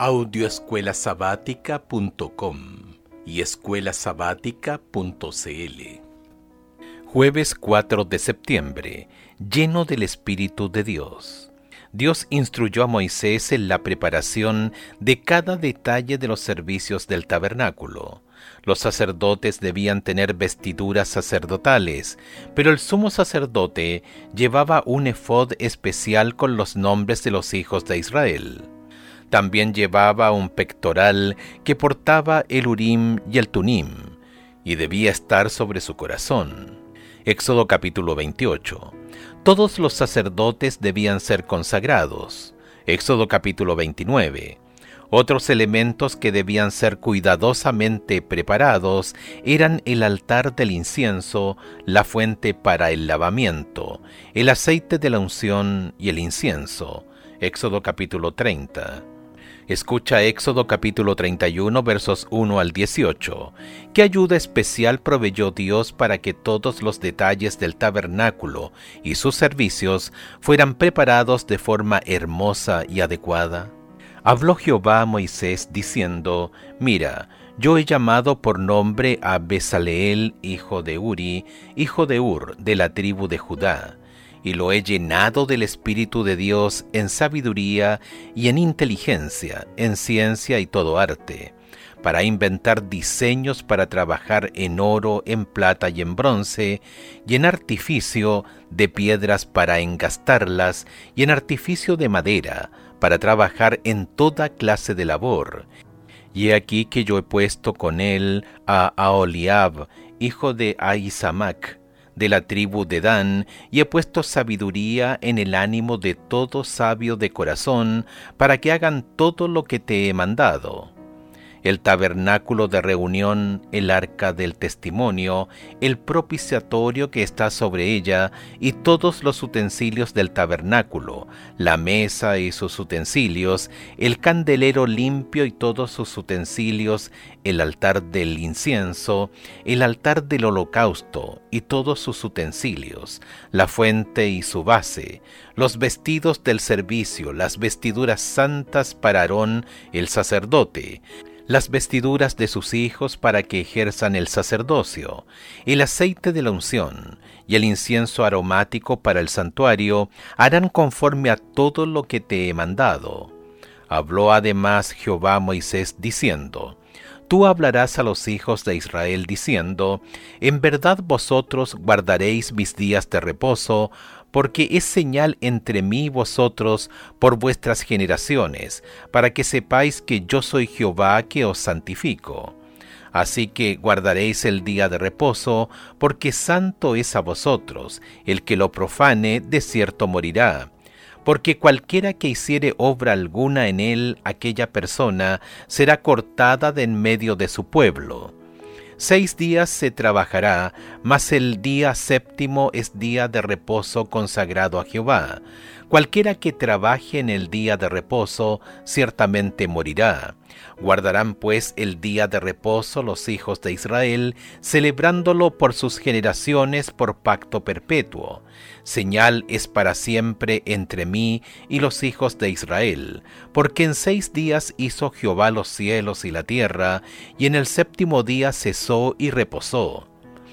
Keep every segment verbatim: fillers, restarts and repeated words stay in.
audio escuela sabática punto com y escuela sabática punto c l. Jueves cuatro de septiembre, lleno del Espíritu de Dios. Dios instruyó a Moisés en la preparación de cada detalle de los servicios del tabernáculo. Los sacerdotes debían tener vestiduras sacerdotales, pero el sumo sacerdote llevaba un efod especial con los nombres de los hijos de Israel. También llevaba un pectoral que portaba el Urim y el Tumim, y debía estar sobre su corazón. Éxodo capítulo veintiocho. Todos los sacerdotes debían ser consagrados. Éxodo capítulo veintinueve. Otros elementos que debían ser cuidadosamente preparados eran el altar del incienso, la fuente para el lavamiento, el aceite de la unción y el incienso. Éxodo capítulo treinta. Escucha Éxodo capítulo treinta y uno, versos uno al dieciocho. ¿Qué ayuda especial proveyó Dios para que todos los detalles del tabernáculo y sus servicios fueran preparados de forma hermosa y adecuada? Habló Jehová a Moisés diciendo: Mira, yo he llamado por nombre a Bezaleel, hijo de Uri, hijo de Ur, de la tribu de Judá, y lo he llenado del Espíritu de Dios en sabiduría y en inteligencia, en ciencia y todo arte, para inventar diseños para trabajar en oro, en plata y en bronce, y en artificio de piedras para engastarlas, y en artificio de madera, para trabajar en toda clase de labor. Y he aquí que yo he puesto con él a Aholiab, hijo de Ahisamac, de la tribu de Dan, y he puesto sabiduría en el ánimo de todo sabio de corazón, para que hagan todo lo que te he mandado. El tabernáculo de reunión, el arca del testimonio, el propiciatorio que está sobre ella, y todos los utensilios del tabernáculo, la mesa y sus utensilios, el candelero limpio y todos sus utensilios, el altar del incienso, el altar del holocausto y todos sus utensilios, la fuente y su base, los vestidos del servicio, las vestiduras santas para Aarón el sacerdote, las vestiduras de sus hijos para que ejerzan el sacerdocio, el aceite de la unción y el incienso aromático para el santuario harán conforme a todo lo que te he mandado. Habló además Jehová a Moisés diciendo: Tú hablarás a los hijos de Israel diciendo: En verdad vosotros guardaréis mis días de reposo, porque es señal entre mí y vosotros por vuestras generaciones, para que sepáis que yo soy Jehová que os santifico. Así que guardaréis el día de reposo, porque santo es a vosotros. El que lo profane, de cierto morirá. Porque cualquiera que hiciere obra alguna en él, aquella persona será cortada de en medio de su pueblo. Seis días se trabajará, mas el día séptimo es día de reposo consagrado a Jehová. Cualquiera que trabaje en el día de reposo, ciertamente morirá. Guardarán pues el día de reposo los hijos de Israel, celebrándolo por sus generaciones por pacto perpetuo. Señal es para siempre entre mí y los hijos de Israel, porque en seis días hizo Jehová los cielos y la tierra, y en el séptimo día cesó y reposó.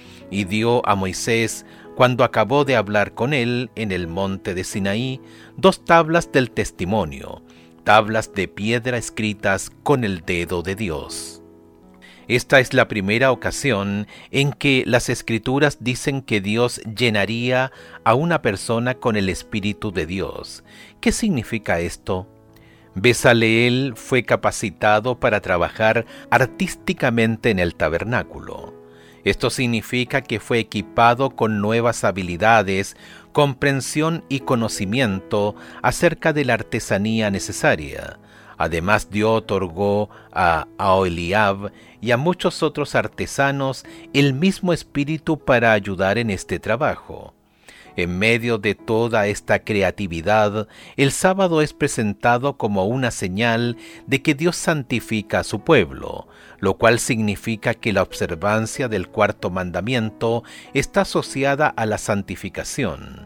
Y dio a Moisés, cuando acabó de hablar con él en el monte de Sinaí, dos tablas del testimonio, tablas de piedra escritas con el dedo de Dios. Esta es la primera ocasión en que las Escrituras dicen que Dios llenaría a una persona con el Espíritu de Dios. ¿Qué significa esto? Bezaleel fue capacitado para trabajar artísticamente en el tabernáculo. Esto significa que fue equipado con nuevas habilidades, comprensión y conocimiento acerca de la artesanía necesaria. Además, Dios otorgó a Aholiab y a muchos otros artesanos el mismo espíritu para ayudar en este trabajo. En medio de toda esta creatividad, el sábado es presentado como una señal de que Dios santifica a su pueblo, lo cual significa que la observancia del cuarto mandamiento está asociada a la santificación.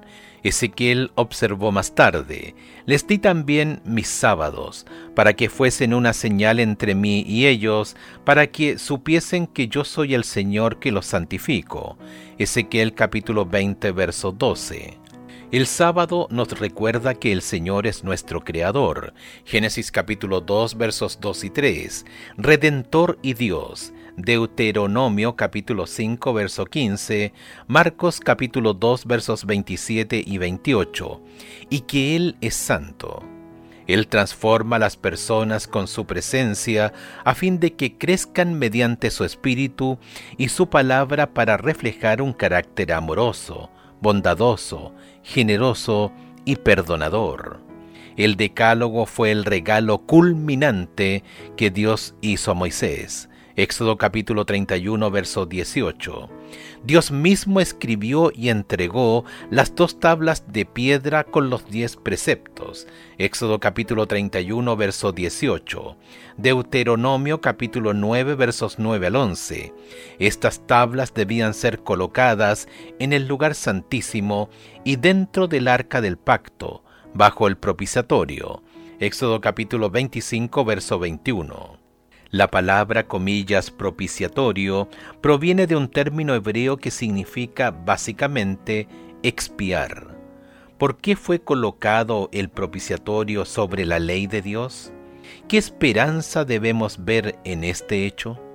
Ezequiel observó más tarde: les di también mis sábados, para que fuesen una señal entre mí y ellos, para que supiesen que yo soy el Señor que los santifico. Ezequiel capítulo veinte, verso doce. El sábado nos recuerda que el Señor es nuestro Creador. Génesis capítulo dos, versos dos y tres. Redentor y Dios. Deuteronomio capítulo cinco, verso quince. Marcos capítulo dos, versos veintisiete y veintiocho. Y que Él es santo. Él transforma a las personas con su presencia a fin de que crezcan mediante su espíritu y su palabra para reflejar un carácter amoroso, bondadoso, generoso y perdonador. El Decálogo fue el regalo culminante que Dios hizo a Moisés. Éxodo capítulo treinta y uno, verso dieciocho. Dios mismo escribió y entregó las dos tablas de piedra con los diez preceptos. Éxodo capítulo treinta y uno, verso dieciocho. Deuteronomio capítulo nueve, versos nueve al once. Estas tablas debían ser colocadas en el lugar santísimo y dentro del arca del pacto, bajo el propiciatorio. Éxodo capítulo veinticinco, verso veintiuno. La palabra, comillas, propiciatorio, proviene de un término hebreo que significa básicamente expiar. ¿Por qué fue colocado el propiciatorio sobre la ley de Dios? ¿Qué esperanza debemos ver en este hecho?